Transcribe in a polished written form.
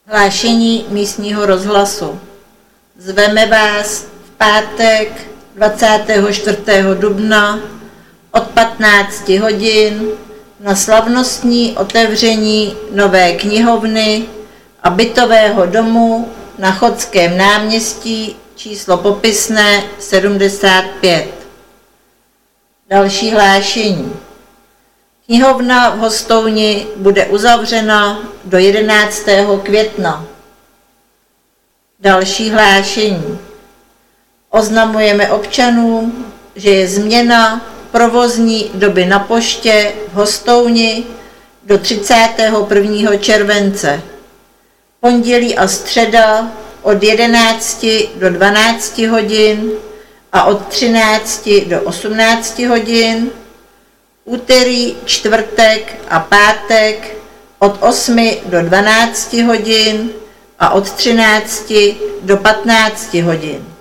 Hlášení místního rozhlasu. Zveme vás v pátek 24. dubna od 15 hodin na slavnostní otevření nové knihovny a bytového domu na Chodském náměstí číslo popisné 75. Další hlášení. Knihovna v Hostouni bude uzavřena do 11. května. Další hlášení. Oznamujeme občanům, že je změna provozní doby na poště v Hostouni do 31. července. Pondělí a středa od 11 do 12 hodin a od 13 do 18 hodin. Úterý, čtvrtek a pátek od 8 do 12 hodin a od 13 do 15 hodin.